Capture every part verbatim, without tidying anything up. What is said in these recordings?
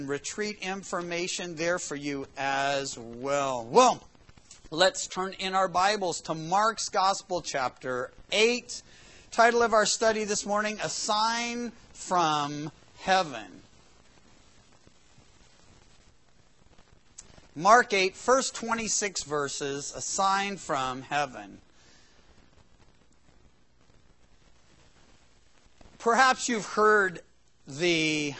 retreat information there for you as well. Well, let's turn in our Bibles to Mark's Gospel, chapter eight. Title of our study this morning, A Sign from Heaven. Mark eight, first twenty-six verses, A Sign from Heaven. Perhaps you've heard the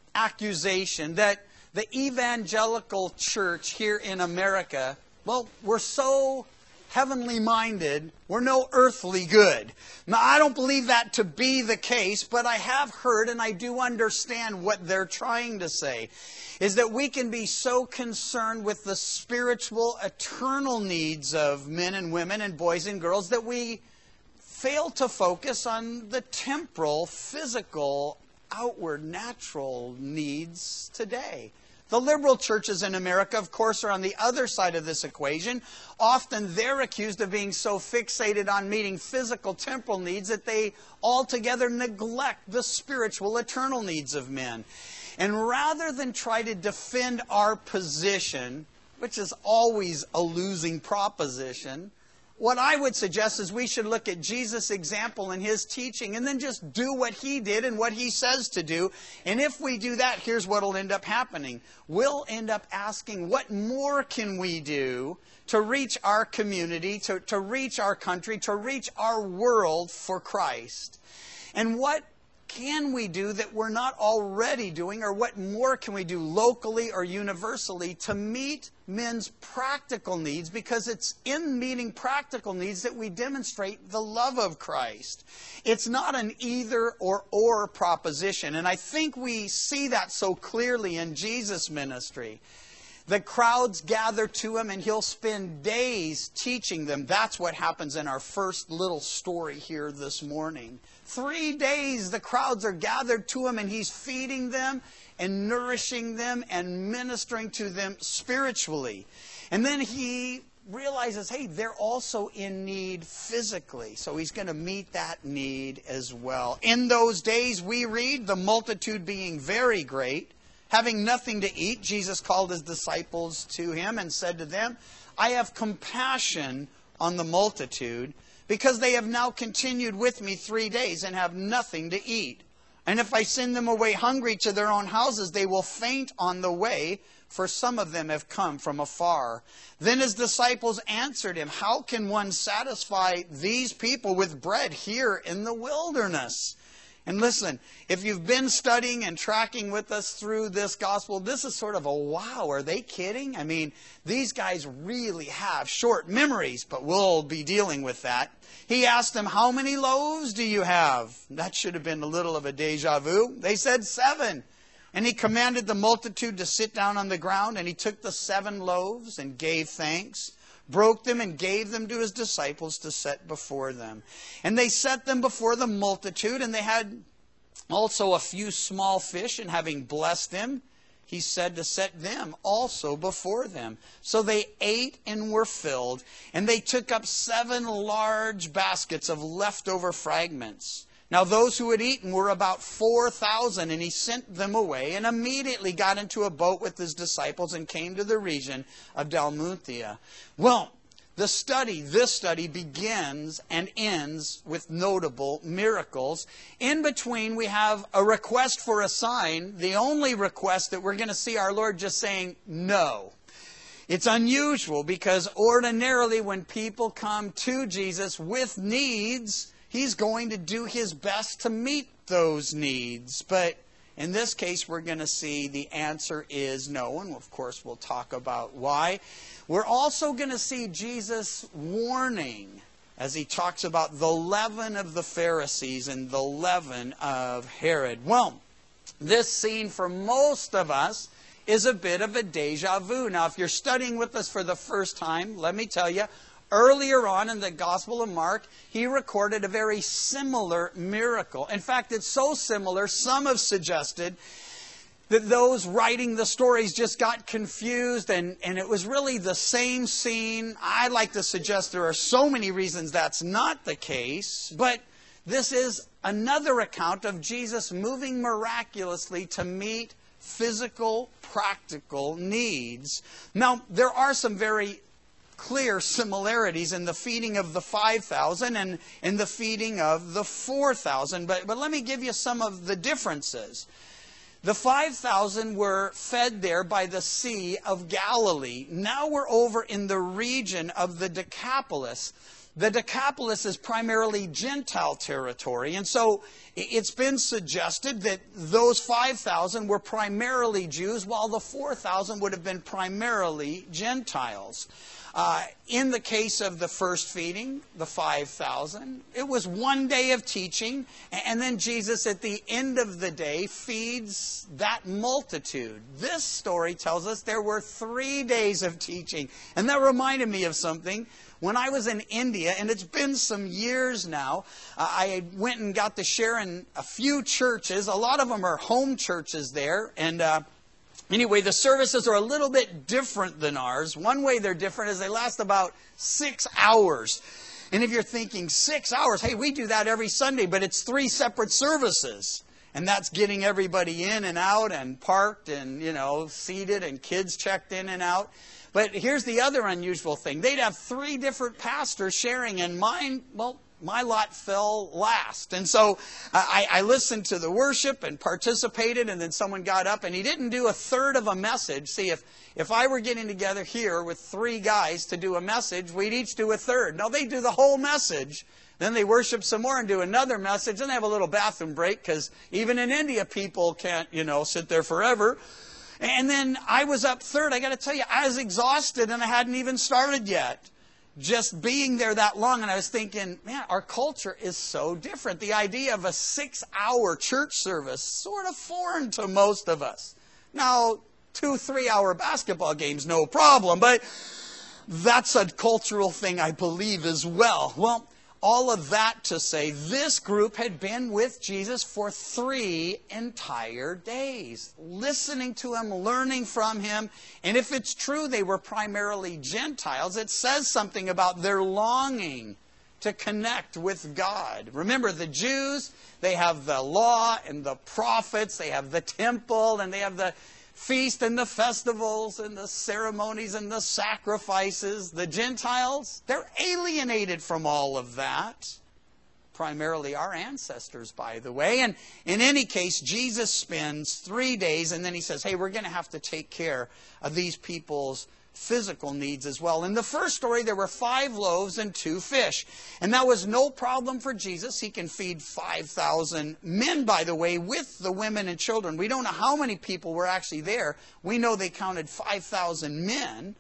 accusation that the evangelical church here in America, well, we're so heavenly minded, we're no earthly good. Now, I don't believe that to be the case, but I have heard and I do understand what they're trying to say, is that we can be so concerned with the spiritual, eternal needs of men and women and boys and girls that we fail to focus on the temporal, physical, outward, natural needs today. The liberal churches in America, of course, are on the other side of this equation. Often they're accused of being so fixated on meeting physical, temporal needs that they altogether neglect the spiritual, eternal needs of men. And rather than try to defend our position, which is always a losing proposition, what I would suggest is we should look at Jesus' example and His teaching and then just do what He did and what He says to do. And if we do that, here's what will end up happening. We'll end up asking, what more can we do to reach our community, to, to reach our country, to reach our world for Christ? And what can we do that we're not already doing, or what more can we do locally or universally to meet men's practical needs? Because it's in meeting practical needs that we demonstrate the love of Christ. It's not an either or or proposition. And I think we see that so clearly in Jesus' ministry. The crowds gather to Him and He'll spend days teaching them. That's what happens in our first little story here this morning. Three days the crowds are gathered to Him and He's feeding them and nourishing them and ministering to them spiritually. And then He realizes, hey, they're also in need physically. So He's going to meet that need as well. In those days, we read, the multitude being very great, having nothing to eat, Jesus called His disciples to Him and said to them, I have compassion on the multitude, because they have now continued with me three days and have nothing to eat. And if I send them away hungry to their own houses, they will faint on the way, for some of them have come from afar. Then His disciples answered Him, how can one satisfy these people with bread here in the wilderness? And listen, if you've been studying and tracking with us through this gospel, this is sort of a wow, are they kidding? I mean, these guys really have short memories, but we'll be dealing with that. He asked them, how many loaves do you have? That should have been a little of a deja vu. They said seven. And He commanded the multitude to sit down on the ground, and He took the seven loaves and gave thanks, broke them and gave them to His disciples to set before them. And they set them before the multitude, and they had also a few small fish, and having blessed them, He said to set them also before them. So they ate and were filled, and they took up seven large baskets of leftover fragments. Now those who had eaten were about four thousand, and He sent them away, and immediately got into a boat with His disciples and came to the region of Dalmanuta. Well, the study, this study begins and ends with notable miracles. In between, we have a request for a sign, the only request that we're going to see our Lord just saying no. It's unusual because ordinarily when people come to Jesus with needs, He's going to do His best to meet those needs. But in this case, we're going to see the answer is no. And of course, we'll talk about why. We're also going to see Jesus' warning as He talks about the leaven of the Pharisees and the leaven of Herod. Well, this scene for most of us is a bit of a deja vu. Now, if you're studying with us for the first time, let me tell you, earlier on in the Gospel of Mark, he recorded a very similar miracle. In fact, it's so similar, some have suggested that those writing the stories just got confused and, and it was really the same scene. I like to suggest there are so many reasons that's not the case, but this is another account of Jesus moving miraculously to meet physical, practical needs. Now, there are some very clear similarities in the feeding of the five thousand and in the feeding of the four thousand. But, but let me give you some of the differences. The five thousand were fed there by the Sea of Galilee. Now we're over in the region of the Decapolis. The Decapolis is primarily Gentile territory, and so it's been suggested that those five thousand were primarily Jews, while the four thousand would have been primarily Gentiles. Uh, in the case of the first feeding, the five thousand, it was one day of teaching, and then Jesus at the end of the day feeds that multitude. This story tells us there were three days of teaching, and that reminded me of something. When I was in India, and it's been some years now, uh, I went and got to share in a few churches. A lot of them are home churches there, and uh, Anyway, the services are a little bit different than ours. One way they're different is they last about six hours. And if you're thinking six hours, hey, we do that every Sunday, but it's three separate services. And that's getting everybody in and out and parked and, you know, seated and kids checked in and out. But here's the other unusual thing. They'd have three different pastors sharing, and mine, well, my lot fell last. And so I, I listened to the worship and participated, and then someone got up, and he didn't do a third of a message. See, if, if I were getting together here with three guys to do a message, we'd each do a third. No, they do the whole message. Then they worship some more and do another message. Then they have a little bathroom break, because even in India, people can't, you know, sit there forever. And then I was up third. I got to tell you, I was exhausted, and I hadn't even started yet. Just being there that long, and I was thinking, man, our culture is so different. The idea of a six-hour church service, sort of foreign to most of us. Now, two, three-hour basketball games, no problem, but that's a cultural thing, I believe, as well. Well, all of that to say, this group had been with Jesus for three entire days, listening to Him, learning from Him. And if it's true they were primarily Gentiles, it says something about their longing to connect with God. Remember, the Jews, they have the law and the prophets, they have the temple, and they have the feast and the festivals and the ceremonies and the sacrifices. The Gentiles, they're alienated from all of that. Primarily our ancestors, by the way. And in any case, Jesus spends three days, and then He says, hey, we're going to have to take care of these people's physical needs as well. In the first story, there were five loaves and two fish. And that was no problem for Jesus. He can feed five thousand men, by the way, with the women and children. We don't know how many people were actually there. We know they counted five thousand men.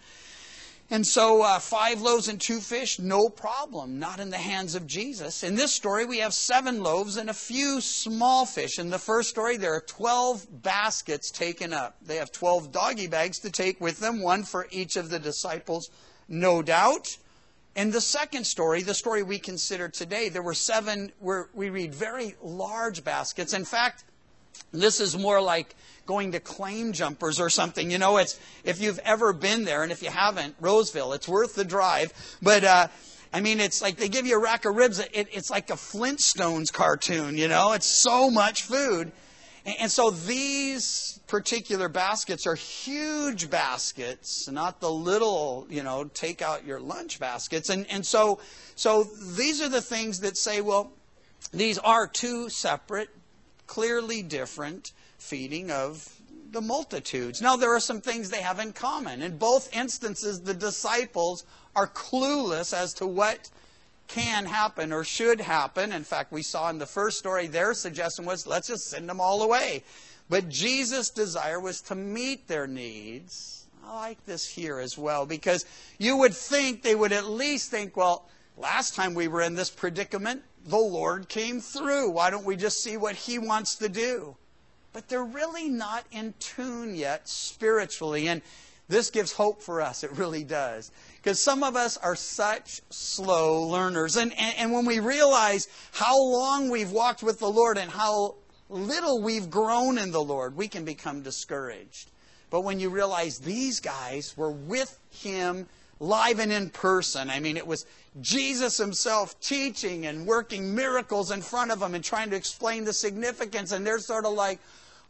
And so uh, five loaves and two fish, no problem, not in the hands of Jesus. In this story, we have seven loaves and a few small fish. In the first story, there are twelve baskets taken up. They have twelve doggy bags to take with them, one for each of the disciples, no doubt. In the second story, the story we consider today, there were seven, where we read, very large baskets. In fact, this is more like going to Claim Jumpers or something. You know, it's if you've ever been there, and if you haven't, Roseville, it's worth the drive. But, uh, I mean, it's like they give you a rack of ribs. It, it's like a Flintstones cartoon, you know. It's so much food. And, and so these particular baskets are huge baskets, not the little, you know, take out your lunch baskets. And, and so, so these are the things that say, well, these are two separate, clearly different feeding of the multitudes. Now, there are some things they have in common. In both instances, the disciples are clueless as to what can happen or should happen. In fact, we saw in the first story, their suggestion was, let's just send them all away. But Jesus' desire was to meet their needs. I like this here as well, because you would think they would at least think, well, last time we were in this predicament, the Lord came through. Why don't we just see what He wants to do? But they're really not in tune yet spiritually. And this gives hope for us. It really does. Because some of us are such slow learners. And, and, and when we realize how long we've walked with the Lord and how little we've grown in the Lord, we can become discouraged. But when you realize these guys were with Him live and in person. I mean, it was Jesus Himself teaching and working miracles in front of them and trying to explain the significance. And they're sort of like,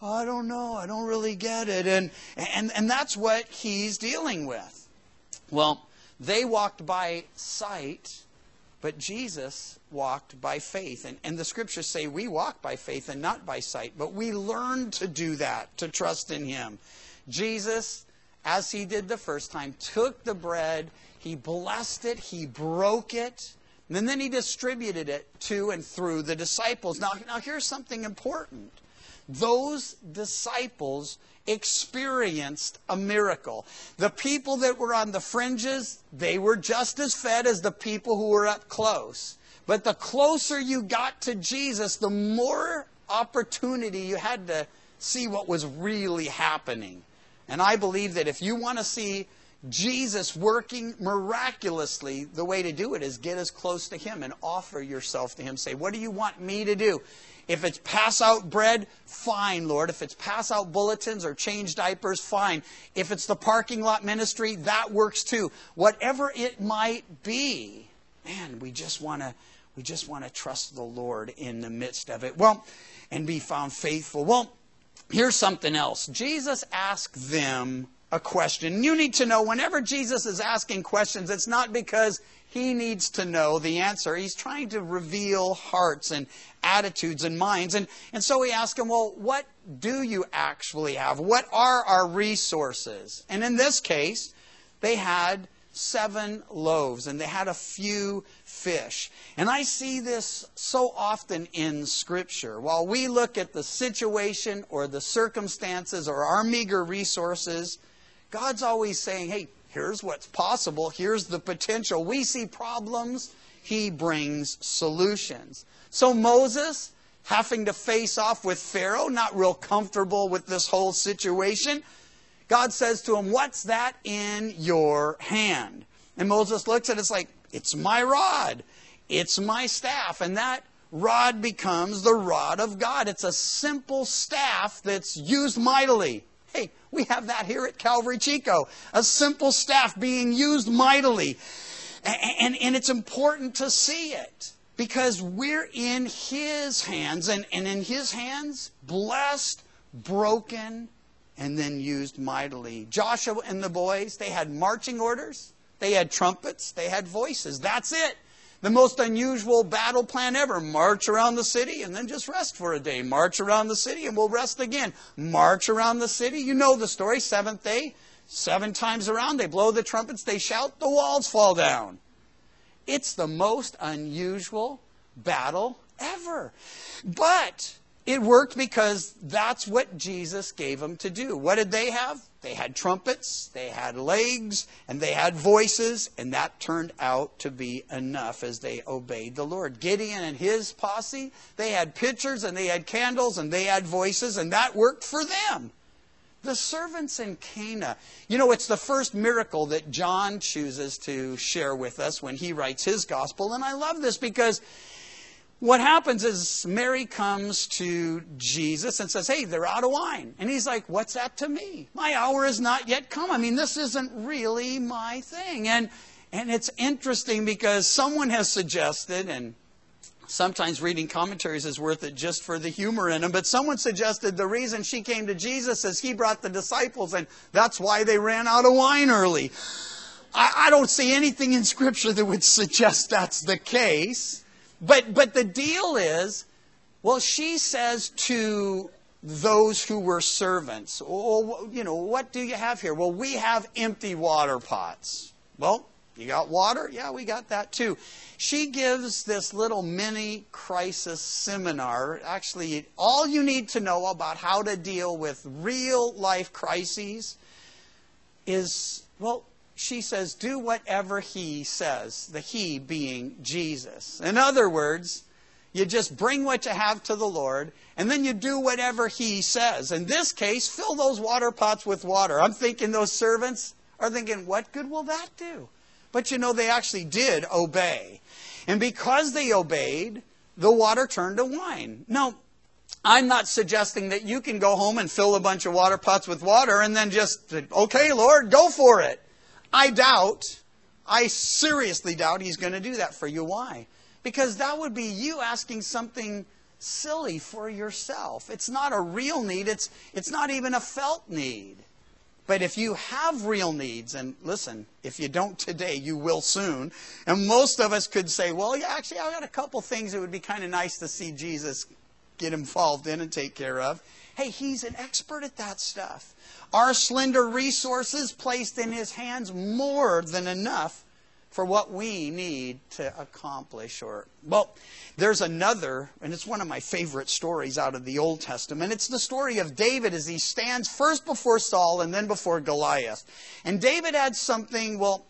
oh, I don't know, I don't really get it. And, and, and that's what he's dealing with. Well, they walked by sight, but Jesus walked by faith. And, and the scriptures say we walk by faith and not by sight. But we learn to do that, to trust in him. Jesus, as he did the first time, took the bread, he blessed it, he broke it, and then he distributed it to and through the disciples. Now, now here's something important. Those disciples experienced a miracle. The people that were on the fringes, they were just as fed as the people who were up close. But the closer you got to Jesus, the more opportunity you had to see what was really happening. And I believe that if you want to see Jesus working miraculously, the way to do it is get as close to him and offer yourself to him. Say, what do you want me to do? If it's pass out bread, fine, Lord. If it's pass out bulletins or change diapers, fine. If it's the parking lot ministry, that works too. Whatever it might be, man, we just want to we just want to trust the Lord in the midst of it. Well, and be found faithful. Well, here's something else. Jesus asked them a question. You need to know whenever Jesus is asking questions, it's not because he needs to know the answer. He's trying to reveal hearts and attitudes and minds. And, and so he asked them, well, what do you actually have? What are our resources? And in this case, they had seven loaves and they had a few fish. And I see this so often in Scripture. While we look at the situation or the circumstances or our meager resources, God's always saying, hey, here's what's possible. Here's the potential. We see problems. He brings solutions. So Moses, having to face off with Pharaoh, not real comfortable with this whole situation, God says to him, what's that in your hand? And Moses looks at it, it's like, it's my rod. It's my staff. And that rod becomes the rod of God. It's a simple staff that's used mightily. Hey, we have that here at Calvary Chico. A simple staff being used mightily. And, and, and it's important to see it. Because we're in his hands. And, and in his hands, blessed, broken, and then used mightily. Joshua and the boys, they had marching orders. They had trumpets. They had voices. That's it. The most unusual battle plan ever. March around the city and then just rest for a day. March around the city and we'll rest again. March around the city. You know the story. Seventh day, seven times around. They blow the trumpets. They shout. The walls fall down. It's the most unusual battle ever. But it worked because that's what Jesus gave them to do. What did they have? They had trumpets, they had legs, and they had voices, and that turned out to be enough as they obeyed the Lord. Gideon and his posse, they had pitchers, and they had candles, and they had voices, and that worked for them. The servants in Cana. You know, it's the first miracle that John chooses to share with us when he writes his gospel, and I love this because what happens is Mary comes to Jesus and says, hey, they're out of wine. And he's like, what's that to me? My hour is not yet come. I mean, this isn't really my thing. And, and it's interesting because someone has suggested, and sometimes reading commentaries is worth it just for the humor in them, but someone suggested the reason she came to Jesus is he brought the disciples, and that's why they ran out of wine early. I, I don't see anything in Scripture that would suggest that's the case. But but the deal is, well, she says to those who were servants, oh, you know, what do you have here? Well, we have empty water pots. Well, you got water? Yeah, we got that too. She gives this little mini crisis seminar. Actually, all you need to know about how to deal with real life crises is, well, she says, do whatever he says, the he being Jesus. In other words, you just bring what you have to the Lord, and then you do whatever he says. In this case, fill those water pots with water. I'm thinking those servants are thinking, what good will that do? But you know, they actually did obey. And because they obeyed, the water turned to wine. Now, I'm not suggesting that you can go home and fill a bunch of water pots with water and then just, okay, Lord, go for it. I doubt, I seriously doubt he's going to do that for you. Why? Because that would be you asking something silly for yourself. It's not a real need. It's, it's not even a felt need. But if you have real needs, and listen, if you don't today, you will soon. And most of us could say, well, yeah, actually, I've got a couple things that would be kind of nice to see Jesus get involved in and take care of. Hey, he's an expert at that stuff. Our slender resources placed in his hands more than enough for what we need to accomplish. Or, well, there's another, and it's one of my favorite stories out of the Old Testament. It's the story of David as he stands first before Saul and then before Goliath. And David had something, well,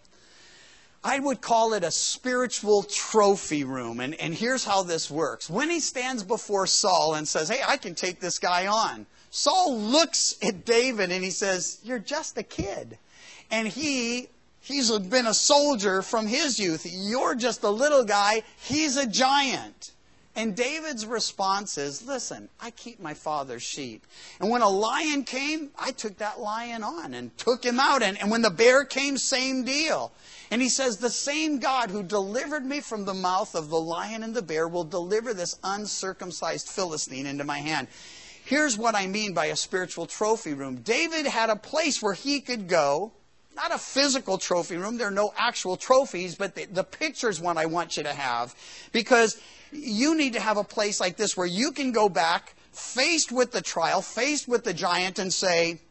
I would call it a spiritual trophy room. And, and here's how this works. When he stands before Saul and says, hey, I can take this guy on, Saul looks at David and he says, you're just a kid. And he... He's been a soldier from his youth. You're just a little guy. He's a giant. And David's response is, listen, I keep my father's sheep. And when a lion came, I took that lion on and took him out. And, and when the bear came, same deal. And he says, the same God who delivered me from the mouth of the lion and the bear will deliver this uncircumcised Philistine into my hand. Here's what I mean by a spiritual trophy room. David had a place where he could go. Not a physical trophy room. There are no actual trophies, but the, the picture's one I want you to have. Because you need to have a place like this where you can go back, faced with the trial, faced with the giant, and say,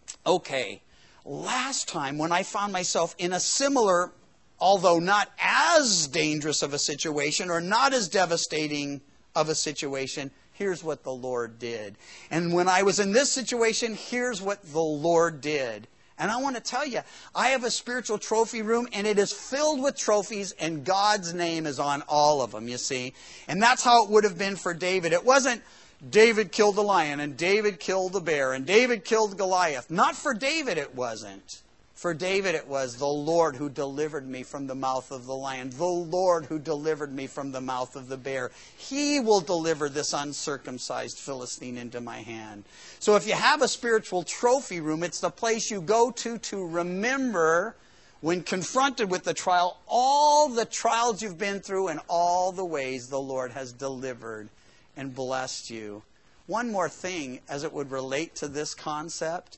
okay, last time when I found myself in a similar, although not as dangerous of a situation, or not as devastating of a situation, here's what the Lord did. And when I was in this situation, here's what the Lord did. And I want to tell you, I have a spiritual trophy room, and it is filled with trophies, and God's name is on all of them, you see. And that's how it would have been for David. It wasn't David killed the lion, and David killed the bear, and David killed Goliath. Not for David it wasn't. For David it was the Lord who delivered me from the mouth of the lion. The Lord who delivered me from the mouth of the bear. He will deliver this uncircumcised Philistine into my hand. So if you have a spiritual trophy room, it's the place you go to to remember, when confronted with the trial, all the trials you've been through and all the ways the Lord has delivered and blessed you. One more thing as it would relate to this concept.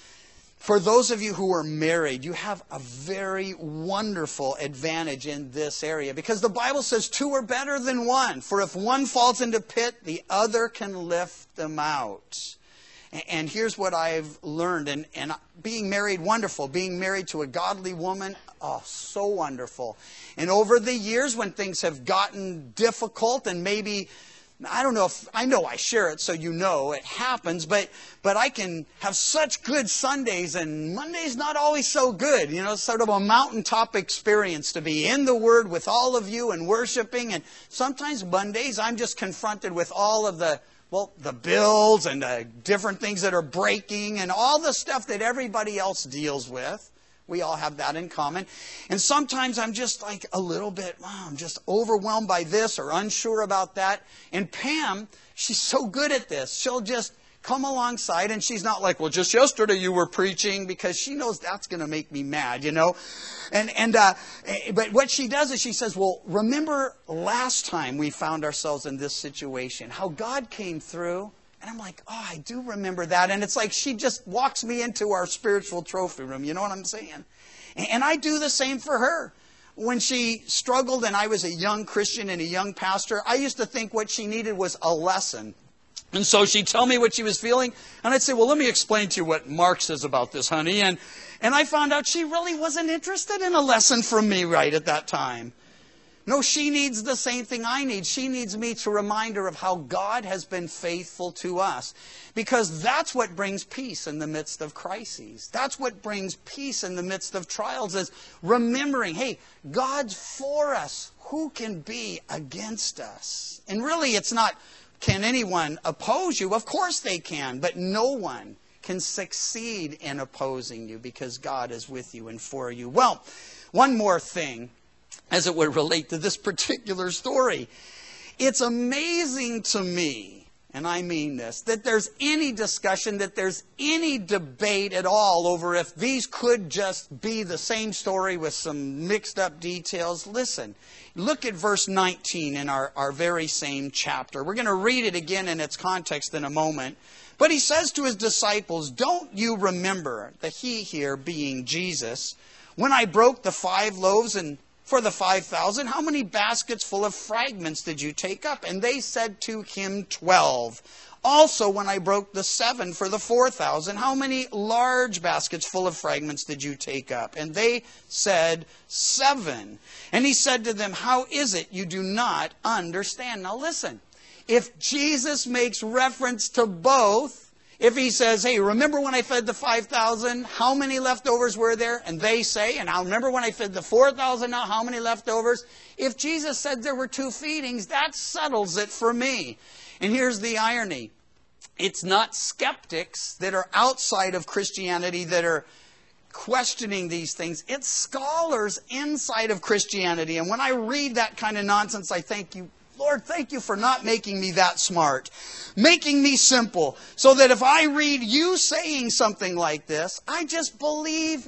For those of you who are married, you have a very wonderful advantage in this area. Because the Bible says two are better than one. For if one falls into pit, the other can lift them out. And here's what I've learned. And, and being married, wonderful. Being married to a godly woman, oh, so wonderful. And over the years when things have gotten difficult and maybe... I don't know if, I know I share it so you know it happens, but but I can have such good Sundays and Monday's not always so good. You know, sort of a mountaintop experience to be in the Word with all of you and worshiping. And sometimes Mondays I'm just confronted with all of the, well, the bills and the different things that are breaking and all the stuff that everybody else deals with. We all have that in common. And sometimes I'm just like a little bit, oh, I'm just overwhelmed by this or unsure about that. And Pam, she's so good at this. She'll just come alongside and she's not like, well, just yesterday you were preaching, because she knows that's going to make me mad, you know. And, and uh, but what she does is she says, well, remember last time we found ourselves in this situation, how God came through. And I'm like, oh, I do remember that. And it's like she just walks me into our spiritual trophy room. You know what I'm saying? And I do the same for her. When she struggled and I was a young Christian and a young pastor, I used to think what she needed was a lesson. And so she'd tell me what she was feeling. And I'd say, well, let me explain to you what Mark says about this, honey. And, and I found out she really wasn't interested in a lesson from me right at that time. No, she needs the same thing I need. She needs me to remind her of how God has been faithful to us. Because that's what brings peace in the midst of crises. That's what brings peace in the midst of trials, is remembering, hey, God's for us. Who can be against us? And really, it's not, can anyone oppose you? Of course they can, but no one can succeed in opposing you because God is with you and for you. Well, one more thing as it would relate to this particular story. It's amazing to me, and I mean this, that there's any discussion, that there's any debate at all over if these could just be the same story with some mixed up details. Listen, look at verse nineteen in our, our very same chapter. We're going to read it again in its context in a moment. But he says to his disciples, don't you remember, the he here being Jesus, when I broke the five loaves and for the five thousand, how many baskets full of fragments did you take up? And they said to him, twelve. Also, when I broke the seven for the four thousand, how many large baskets full of fragments did you take up? And they said, seven. And he said to them, how is it you do not understand? Now listen, if Jesus makes reference to both, if he says, hey, remember when I fed the five thousand? How many leftovers were there? And they say, and I remember when I fed the four thousand, now how many leftovers? If Jesus said there were two feedings, that settles it for me. And here's the irony. It's not skeptics that are outside of Christianity that are questioning these things. It's scholars inside of Christianity. And when I read that kind of nonsense, I thank you, Lord, thank you for not making me that smart. Making me simple. So that if I read you saying something like this, I just believe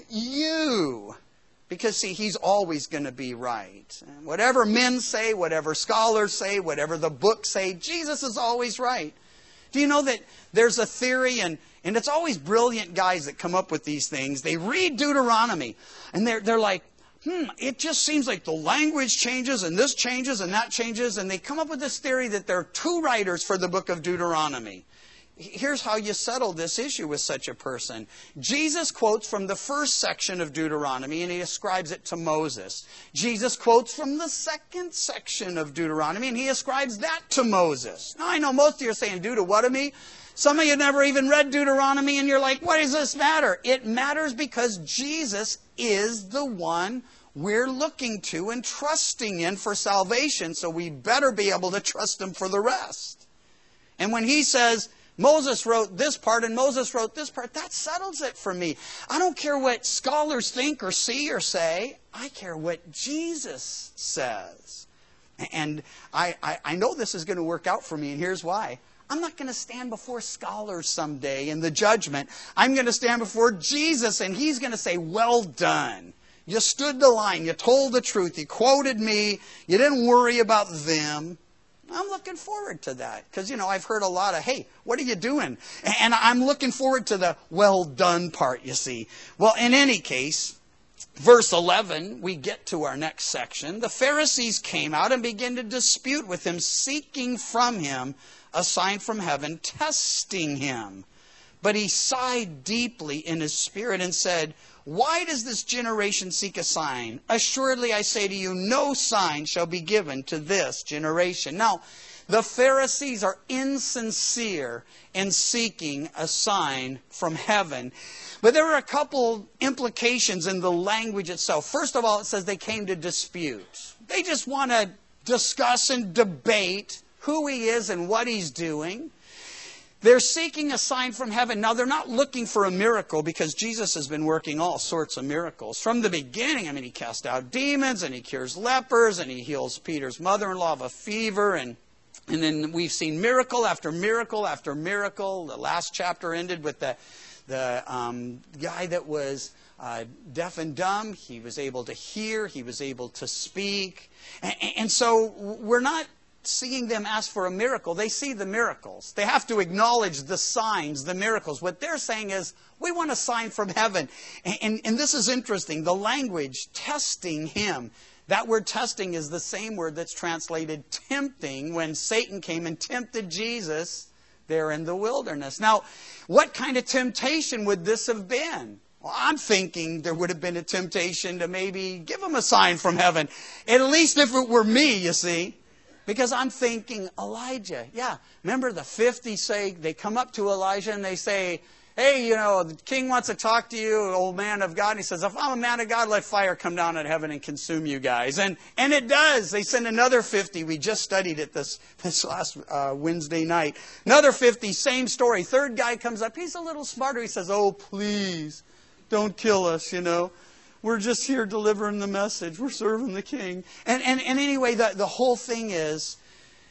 you. Because, see, he's always going to be right. And whatever men say, whatever scholars say, whatever the books say, Jesus is always right. Do you know that there's a theory, and, and it's always brilliant guys that come up with these things. They read Deuteronomy, and they're, they're like, Hmm, it just seems like the language changes and this changes and that changes. And they come up with this theory that there are two writers for the book of Deuteronomy. Here's how you settle this issue with such a person. Jesus quotes from the first section of Deuteronomy and he ascribes it to Moses. Jesus quotes from the second section of Deuteronomy and he ascribes that to Moses. Now I know most of you are saying Deuteronomy. Some of you never even read Deuteronomy and you're like, what does this matter? It matters because Jesus is the one we're looking to and trusting in for salvation, so we better be able to trust Him for the rest. And when He says, Moses wrote this part and Moses wrote this part, that settles it for me. I don't care what scholars think or see or say. I care what Jesus says. And I, I, I know this is going to work out for me, and here's why. I'm not going to stand before scholars someday in the judgment. I'm going to stand before Jesus, and He's going to say, well done. You stood the line. You told the truth. You quoted me. You didn't worry about them. I'm looking forward to that. Because, you know, I've heard a lot of, hey, what are you doing? And I'm looking forward to the well done part, you see. Well, in any case, verse eleven, we get to our next section. The Pharisees came out and began to dispute with Him, seeking from Him a sign from heaven, testing Him. But He sighed deeply in His spirit and said, why does this generation seek a sign? Assuredly, I say to you, no sign shall be given to this generation. Now, the Pharisees are insincere in seeking a sign from heaven. But there are a couple implications in the language itself. First of all, it says they came to dispute. They just want to discuss and debate who He is and what He's doing. They're seeking a sign from heaven. Now, they're not looking for a miracle because Jesus has been working all sorts of miracles. From the beginning, I mean, He cast out demons and He cures lepers and He heals Peter's mother-in-law of a fever. And, and then we've seen miracle after miracle after miracle. The last chapter ended with the, the um, guy that was uh, deaf and dumb. He was able to hear. He was able to speak. And, and so we're not seeing them ask for a miracle. They see the miracles. They have to acknowledge the signs, the miracles. What they're saying is, we want a sign from heaven. And, and, and this is interesting. The language, testing Him. That word testing is the same word that's translated tempting when Satan came and tempted Jesus there in the wilderness. Now, what kind of temptation would this have been? Well, I'm thinking there would have been a temptation to maybe give Him a sign from heaven. At least if it were me, you see. Because I'm thinking, Elijah, yeah. Remember the fifty say, they come up to Elijah and they say, hey, you know, the king wants to talk to you, old man of God. And he says, if I'm a man of God, let fire come down out of heaven and consume you guys. And and it does. They send another fifty. We just studied it this, this last uh, Wednesday night. Another fifty, same story. Third guy comes up. He's a little smarter. He says, oh, please, don't kill us, you know. We're just here delivering the message. We're serving the king. And, and, and anyway, the, the whole thing is,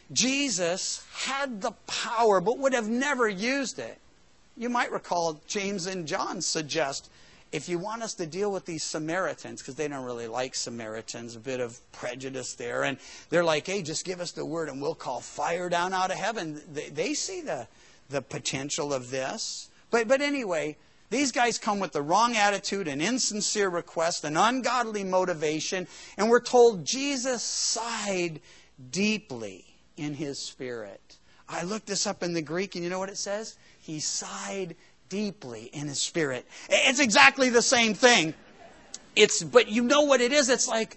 Jesus had the power but would have never used it. You might recall James and John suggest, if you want us to deal with these Samaritans, because they don't really like Samaritans, a bit of prejudice there, and they're like, hey, just give us the word and we'll call fire down out of heaven. They, they see the, the potential of this. But, but anyway, these guys come with the wrong attitude, an insincere request, an ungodly motivation, and we're told Jesus sighed deeply in his spirit. I looked this up in the Greek, and you know what it says? He sighed deeply in his spirit. It's exactly the same thing. It's, but you know what it is? It's like,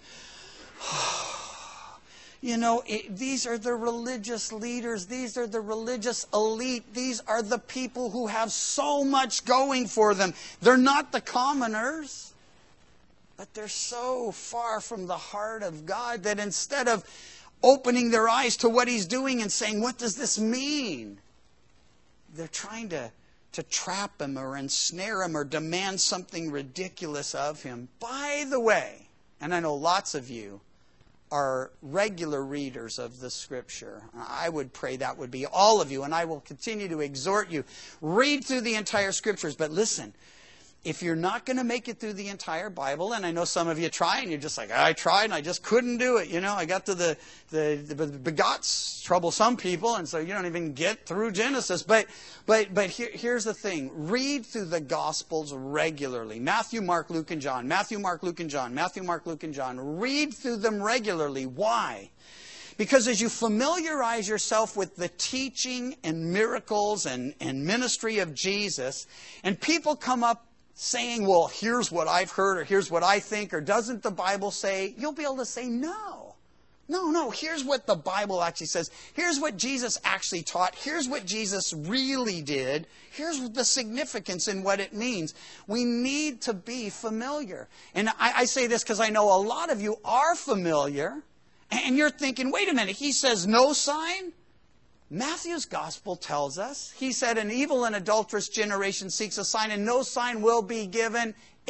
you know, it, these are the religious leaders. These are the religious elite. These are the people who have so much going for them. They're not the commoners. But they're so far from the heart of God that instead of opening their eyes to what he's doing and saying, what does this mean? They're trying to, to trap him or ensnare him or demand something ridiculous of him. By the way, and I know lots of you are regular readers of the Scripture. I would pray that would be all of you, and I will continue to exhort you. Read through the entire Scriptures, but listen, if you're not going to make it through the entire Bible, and I know some of you try, and you're just like, I tried and I just couldn't do it. You know, I got to the, the, the begot's trouble some people, and so you don't even get through Genesis. But but but here, here's the thing. Read through the Gospels regularly. Matthew, Mark, Luke, and John. Matthew, Mark, Luke, and John. Matthew, Mark, Luke, and John. Read through them regularly. Why? Because as you familiarize yourself with the teaching and miracles and, and ministry of Jesus, and people come up saying, well, here's what I've heard, or here's what I think, or doesn't the Bible say, you'll be able to say, no. No, no, here's what the Bible actually says. Here's what Jesus actually taught. Here's what Jesus really did. Here's the significance in what it means. We need to be familiar. And I, I say this because I know a lot of you are familiar, and you're thinking, wait a minute, he says no sign? Matthew's gospel tells us, he said, an evil and adulterous generation seeks a sign, and no sign will be given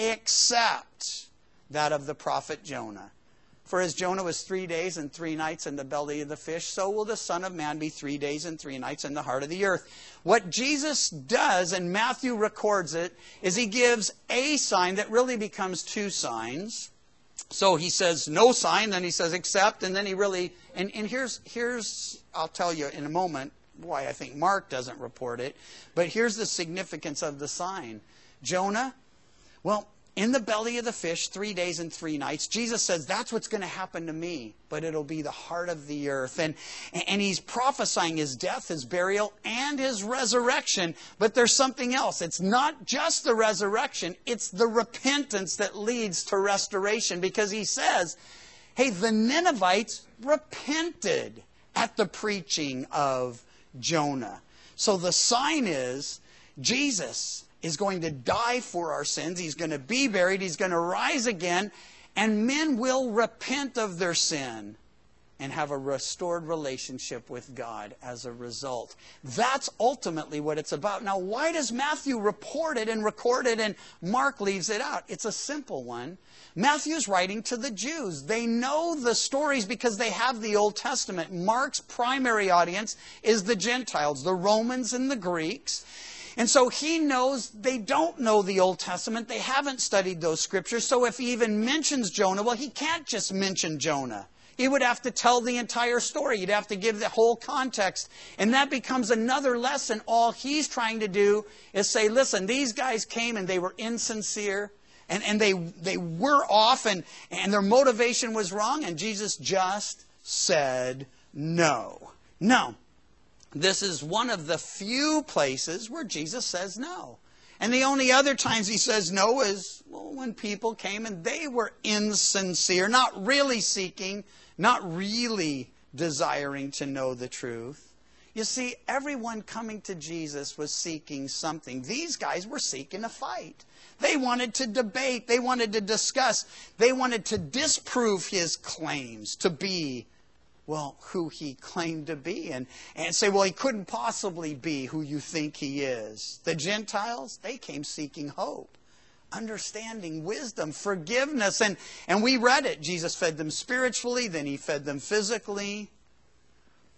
except that of the prophet Jonah. For as Jonah was three days and three nights in the belly of the fish, so will the Son of Man be three days and three nights in the heart of the earth. What Jesus does, and Matthew records it, is he gives a sign that really becomes two signs. So he says no sign, then he says except, and then he really, and, and here's, here's, I'll tell you in a moment why I think Mark doesn't report it, but here's the significance of the sign. Jonah, well, in the belly of the fish, three days and three nights, Jesus says that's what's going to happen to me, but it'll be the heart of the earth. And, and he's prophesying his death, his burial, and his resurrection, but there's something else. It's not just the resurrection, it's the repentance that leads to restoration, because he says, hey, the Ninevites repented at the preaching of Jonah. So the sign is Jesus is going to die for our sins. He's going to be buried. He's going to rise again. And men will repent of their sin and have a restored relationship with God as a result. That's ultimately what it's about. Now, why does Matthew report it and record it and Mark leaves it out? It's a simple one. Matthew's writing to the Jews. They know the stories because they have the Old Testament. Mark's primary audience is the Gentiles, the Romans and the Greeks. And so he knows they don't know the Old Testament. They haven't studied those scriptures. So if he even mentions Jonah, well, he can't just mention Jonah. He would have to tell the entire story. He'd have to give the whole context. And that becomes another lesson. All he's trying to do is say, listen, these guys came and they were insincere. And, and they, they were off and, and their motivation was wrong. And Jesus just said no. No. This is one of the few places where Jesus says no. And the only other times he says no is, well, when people came and they were insincere, not really seeking, not really desiring to know the truth. You see, everyone coming to Jesus was seeking something. These guys were seeking a fight. They wanted to debate. They wanted to discuss. They wanted to disprove his claims to be, well, who he claimed to be. And, and say, well, he couldn't possibly be who you think he is. The Gentiles, they came seeking hope, understanding, wisdom, forgiveness. And, and we read it. Jesus fed them spiritually, then he fed them physically.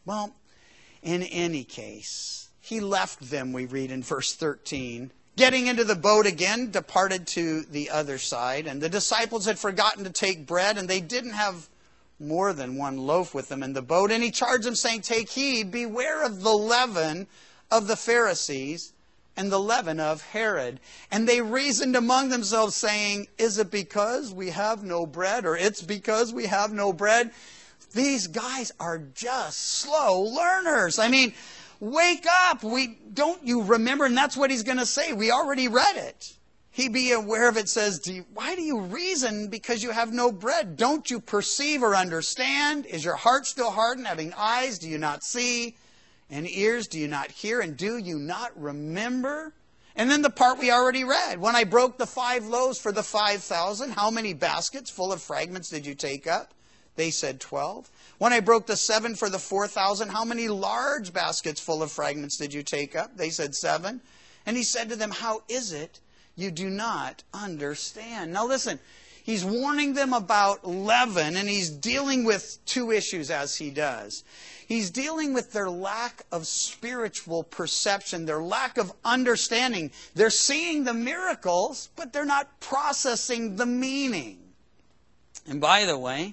Well, in any case, he left them, we read in verse thirteen. Getting into the boat again, departed to the other side. And the disciples had forgotten to take bread, and they didn't have more than one loaf with them in the boat. And he charged them, saying, take heed, beware of the leaven of the Pharisees and the leaven of Herod. And they reasoned among themselves, saying, is it because we have no bread? Or it's because we have no bread? These guys are just slow learners. I mean, wake up. We don't you remember? And that's what he's going to say. We already read it. He be aware of it says, do you, why do you reason because you have no bread? Don't you perceive or understand? Is your heart still hardened? Having eyes, do you not see? And ears, do you not hear? And do you not remember? And then the part we already read. When I broke the five loaves for the five thousand, how many baskets full of fragments did you take up? They said twelve. When I broke the seven for the four thousand, how many large baskets full of fragments did you take up? They said seven. And he said to them, how is it you do not understand? Now listen, he's warning them about leaven, and he's dealing with two issues as he does. He's dealing with their lack of spiritual perception, their lack of understanding. They're seeing the miracles, but they're not processing the meaning. And by the way,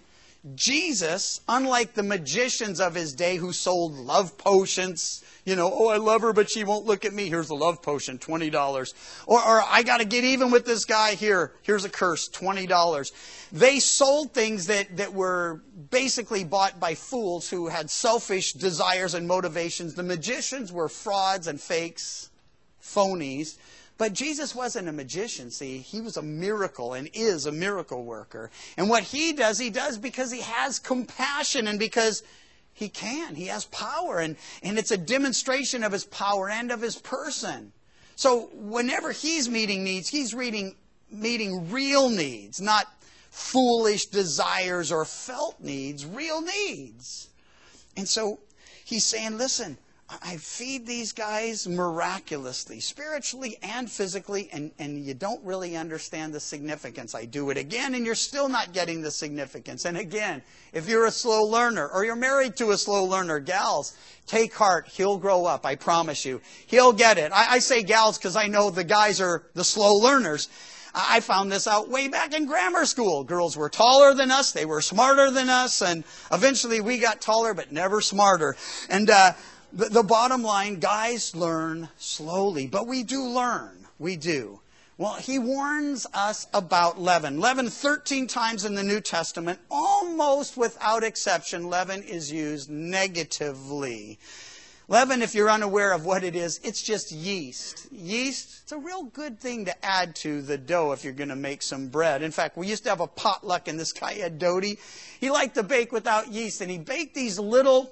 Jesus, unlike the magicians of his day who sold love potions, you know, oh, I love her, but she won't look at me. Here's a love potion, twenty dollars. Or, or I got to get even with this guy here. Here's a curse, twenty dollars. They sold things that, that were basically bought by fools who had selfish desires and motivations. The magicians were frauds and fakes, phonies. But Jesus wasn't a magician, see. He was a miracle and is a miracle worker. And what he does, he does because he has compassion and because he can. He has power. And, and it's a demonstration of his power and of his person. So whenever he's meeting needs, he's reading, meeting real needs, not foolish desires or felt needs, real needs. And so he's saying, listen, I feed these guys miraculously, spiritually and physically, and, and you don't really understand the significance. I do it again, and you're still not getting the significance. And again, if you're a slow learner, or you're married to a slow learner, gals, take heart. He'll grow up, I promise you. He'll get it. I, I say gals because I know the guys are the slow learners. I found this out way back in grammar school. Girls were taller than us. They were smarter than us. And eventually we got taller, but never smarter. And uh, the, the bottom line, guys learn slowly. But we do learn. We do. Well, he warns us about leaven. Leaven thirteen times in the New Testament. Almost without exception, leaven is used negatively. Leaven, if you're unaware of what it is, it's just yeast. Yeast, it's a real good thing to add to the dough if you're going to make some bread. In fact, we used to have a potluck, and this guy had Doty. He liked to bake without yeast, and he baked these little,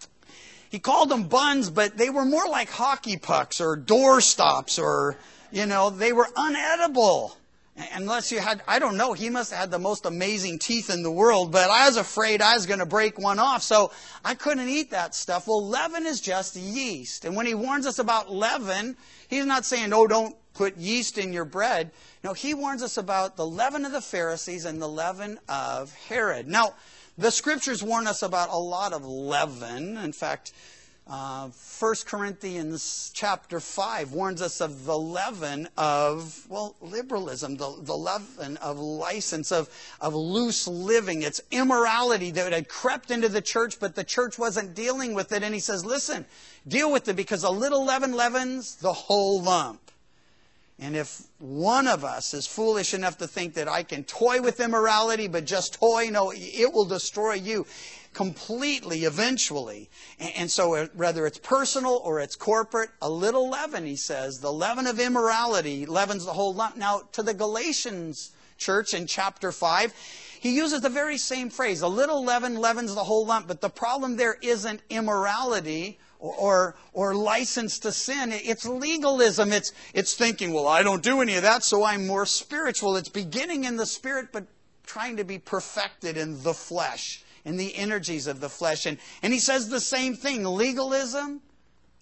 he called them buns, but they were more like hockey pucks or door stops, or, you know, they were unedible. Unless you had, I don't know, he must have had the most amazing teeth in the world, but I was afraid I was going to break one off, so I couldn't eat that stuff. Well, leaven is just yeast. And when he warns us about leaven, he's not saying, oh, don't put yeast in your bread. No, he warns us about the leaven of the Pharisees and the leaven of Herod. Now, the scriptures warn us about a lot of leaven. In fact, Uh, First Corinthians chapter five warns us of the leaven of, well, liberalism, the, the leaven of license, of, of loose living. It's immorality that had crept into the church, but the church wasn't dealing with it. And he says, listen, deal with it, because a little leaven leavens the whole lump. And if one of us is foolish enough to think that I can toy with immorality, but just toy, no, it will destroy you completely eventually. And so whether it's personal or it's corporate, a little leaven, he says, the leaven of immorality leavens the whole lump. Now, to the Galatians church in chapter five, he uses the very same phrase. A little leaven leavens the whole lump. But the problem there isn't immorality or, or, or license to sin. It's legalism. It's, it's thinking, well, I don't do any of that, so I'm more spiritual. It's beginning in the spirit, but trying to be perfected in the flesh, in the energies of the flesh. And, and he says the same thing. Legalism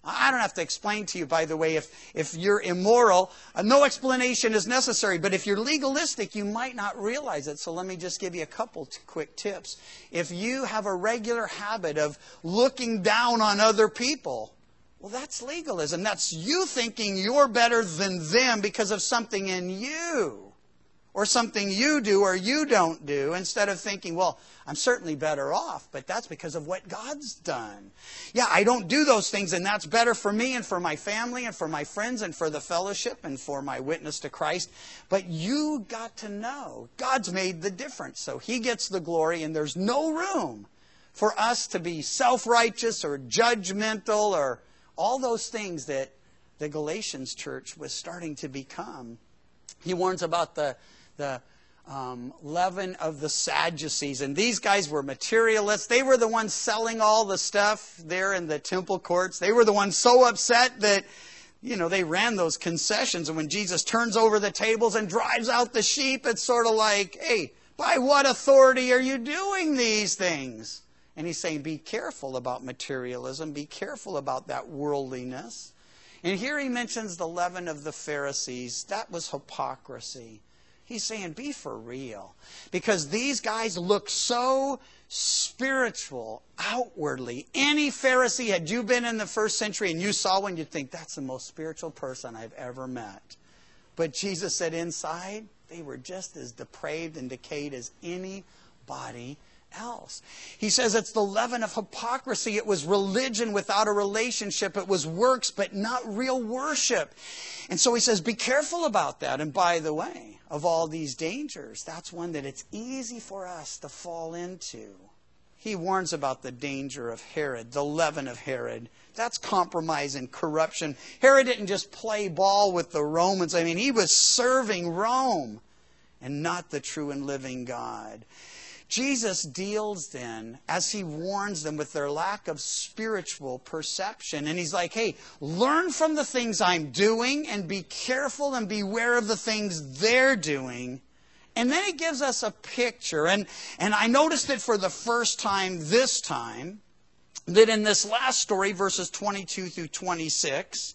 I don't have to explain to you, by the way, if, if you're immoral, uh, no explanation is necessary. But if you're legalistic, you might not realize it. So let me just give you a couple t- quick tips. If you have a regular habit of looking down on other people, well, that's legalism. That's you thinking you're better than them because of something in you, or something you do or you don't do, instead of thinking, well, I'm certainly better off, but that's because of what God's done. Yeah, I don't do those things, and that's better for me and for my family and for my friends and for the fellowship and for my witness to Christ. But you got to know God's made the difference, so He gets the glory, and there's no room for us to be self-righteous or judgmental or all those things that the Galatians church was starting to become. He warns about the the um, leaven of the Sadducees. And these guys were materialists. They were the ones selling all the stuff there in the temple courts. They were the ones so upset that, you know, they ran those concessions. And when Jesus turns over the tables and drives out the sheep, it's sort of like, hey, by what authority are you doing these things? And He's saying, be careful about materialism. Be careful about that worldliness. And here He mentions the leaven of the Pharisees. That was hypocrisy. He's saying, be for real. Because these guys look so spiritual outwardly. Any Pharisee, had you been in the first century and you saw one, you'd think, that's the most spiritual person I've ever met. But Jesus said inside, they were just as depraved and decayed as anybody else. He says it's the leaven of hypocrisy. It was religion without a relationship. It was works, but not real worship. And so He says, be careful about that. And by the way, of all these dangers, that's one that it's easy for us to fall into. He warns about the danger of Herod, the leaven of Herod. That's compromise and corruption. Herod didn't just play ball with the Romans. I mean, he was serving Rome and not the true and living God. Jesus deals then, as He warns them, with their lack of spiritual perception. And He's like, hey, learn from the things I'm doing and be careful and beware of the things they're doing. And then He gives us a picture. And, and I noticed it for the first time this time, that in this last story, verses twenty-two through twenty-six,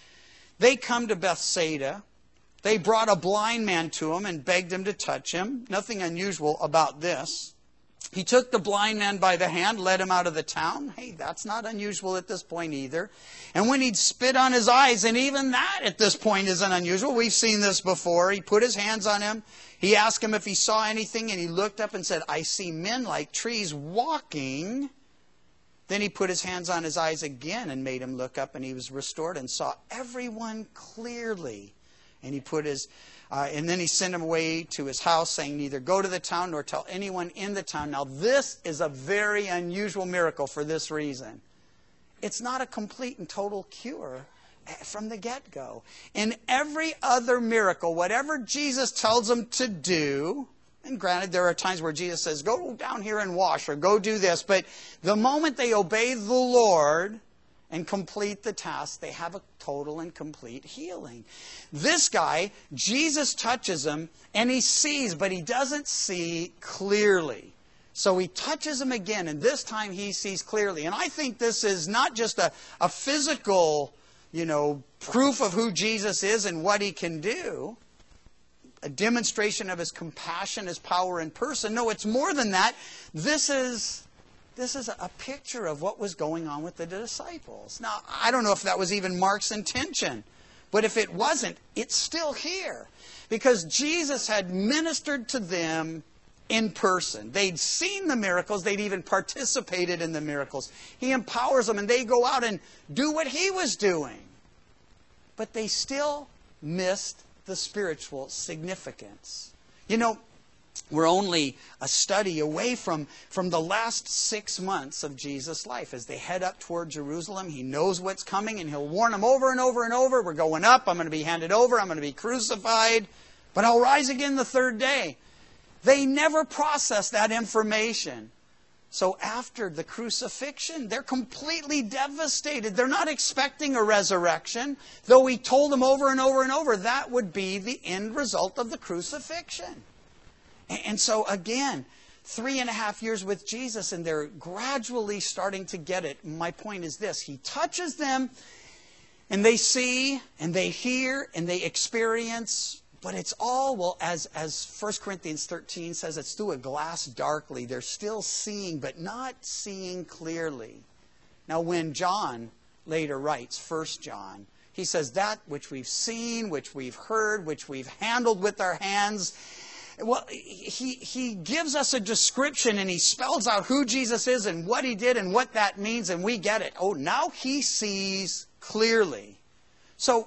they come to Bethsaida. They brought a blind man to Him and begged Him to touch him. Nothing unusual about this. He took the blind man by the hand, led him out of the town. Hey, that's not unusual at this point either. And when He'd spit on his eyes, and even that at this point isn't unusual. We've seen this before. He put His hands on him. He asked him if he saw anything, and he looked up and said, I see men like trees walking. Then He put His hands on his eyes again and made him look up, and he was restored and saw everyone clearly. And he put his, uh, and then he sent him away to his house, saying, neither go to the town nor tell anyone in the town. Now this is a very unusual miracle for this reason. It's not a complete and total cure from the get-go. In every other miracle, whatever Jesus tells them to do, and granted, there are times where Jesus says, go down here and wash, or go do this. But the moment they obey the Lord and complete the task, they have a total and complete healing. This guy, Jesus touches him, and he sees, but he doesn't see clearly. So He touches him again, and this time he sees clearly. And I think this is not just a, a physical, you know, proof of who Jesus is and what He can do, a demonstration of His compassion, His power in person. No, it's more than that. This is... This is a picture of what was going on with the disciples. Now, I don't know if that was even Mark's intention, but if it wasn't, it's still here. Because Jesus had ministered to them in person. They'd seen the miracles. They'd even participated in the miracles. He empowers them, and they go out and do what He was doing. But they still missed the spiritual significance. You know, we're only a study away from, from the last six months of Jesus' life. As they head up toward Jerusalem, He knows what's coming, and He'll warn them over and over and over. We're going up. I'm going to be handed over. I'm going to be crucified. But I'll rise again the third day. They never process that information. So after the crucifixion, they're completely devastated. They're not expecting a resurrection. Though He told them over and over and over that would be the end result of the crucifixion. And so again, three and a half years with Jesus, and they're gradually starting to get it. My point is this: He touches them, and they see, and they hear, and they experience, but it's all, well, as, as First Corinthians thirteen says, it's through a glass darkly. They're still seeing, but not seeing clearly. Now, when John later writes, First John, he says, that which we've seen, which we've heard, which we've handled with our hands. Well, he, he gives us a description, and he spells out who Jesus is and what he did and what that means, and we get it. Oh, now he sees clearly. So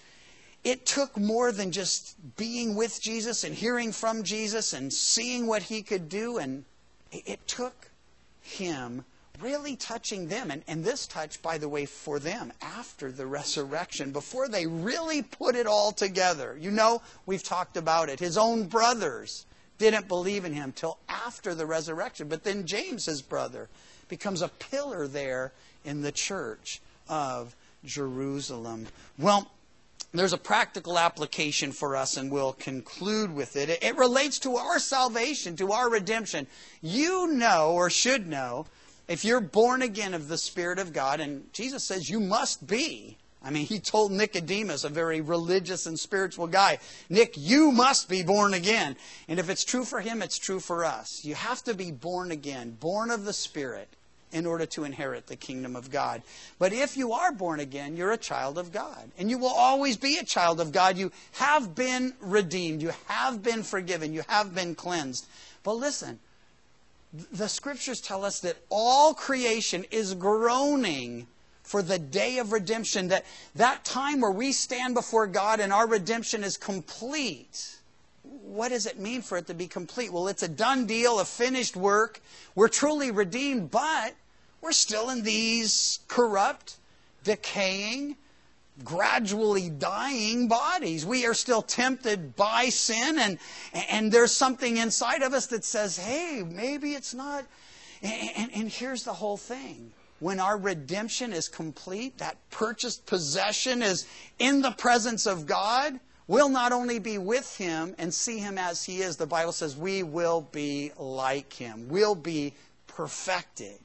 it took more than just being with Jesus and hearing from Jesus and seeing what he could do, and it took him really touching them. And, and this touch, by the way, for them after the resurrection, before they really put it all together. You know, we've talked about it. His own brothers didn't believe in him till after the resurrection. But then James, his brother, becomes a pillar there in the church of Jerusalem. Well, there's a practical application for us, and we'll conclude with it. It, it relates to our salvation, to our redemption. You know, or should know, if you're born again of the Spirit of God, and Jesus says you must be. I mean, he told Nicodemus, a very religious and spiritual guy, Nick, you must be born again. And if it's true for him, it's true for us. You have to be born again, born of the Spirit, in order to inherit the kingdom of God. But if you are born again, you're a child of God. And you will always be a child of God. You have been redeemed. You have been forgiven. You have been cleansed. But listen, the Scriptures tell us that all creation is groaning for the day of redemption, that that time where we stand before God and our redemption is complete. What does it mean for it to be complete? Well, it's a done deal, a finished work. We're truly redeemed, but we're still in these corrupt, decaying, gradually dying bodies. We are still tempted by sin, and, and there's something inside of us that says, hey, maybe it's not. And, and, and here's the whole thing. When our redemption is complete, that purchased possession is in the presence of God, we'll not only be with him and see him as he is, the Bible says we will be like him. We'll be perfected.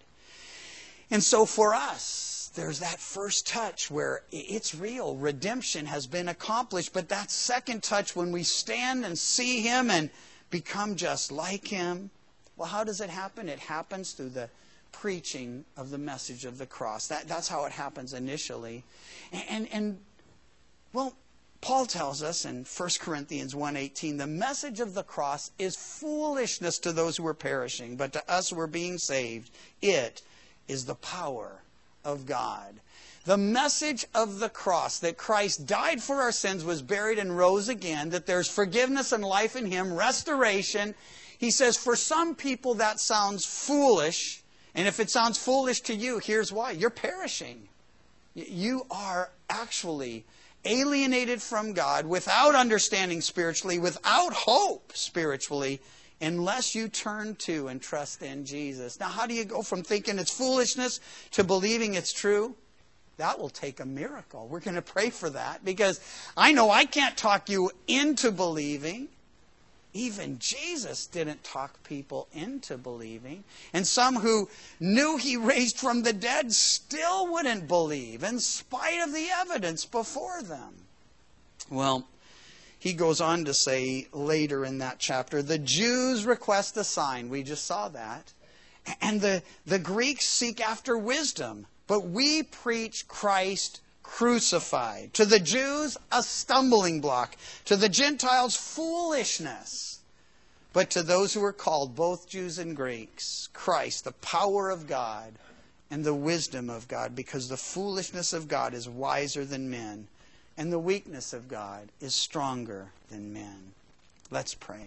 And so for us, there's that first touch where it's real. Redemption has been accomplished. But that second touch, when we stand and see him and become just like him, well, how does it happen? It happens through the preaching of the message of the cross. That, that's how it happens initially. And, and, and, well, Paul tells us in First Corinthians one eighteen, the message of the cross is foolishness to those who are perishing, but to us who are being saved, it is the power of God. The message of the cross, that Christ died for our sins, was buried and rose again, that there's forgiveness and life in him, restoration. He says, for some people that sounds foolish, and if it sounds foolish to you, here's why. You're perishing. You are actually alienated from God, without understanding spiritually, without hope spiritually, unless you turn to and trust in Jesus. Now, how do you go from thinking it's foolishness to believing it's true? That will take a miracle. We're going to pray for that, because I know I can't talk you into believing. Even Jesus didn't talk people into believing. And some who knew he raised from the dead still wouldn't believe, in spite of the evidence before them. Well, he goes on to say later in that chapter, the Jews request a sign. We just saw that. And the, the Greeks seek after wisdom. But we preach Christ crucified. To the Jews, a stumbling block. To the Gentiles, foolishness. But to those who are called, both Jews and Greeks, Christ, the power of God and the wisdom of God. Because the foolishness of God is wiser than men. And the weakness of God is stronger than men. Let's pray.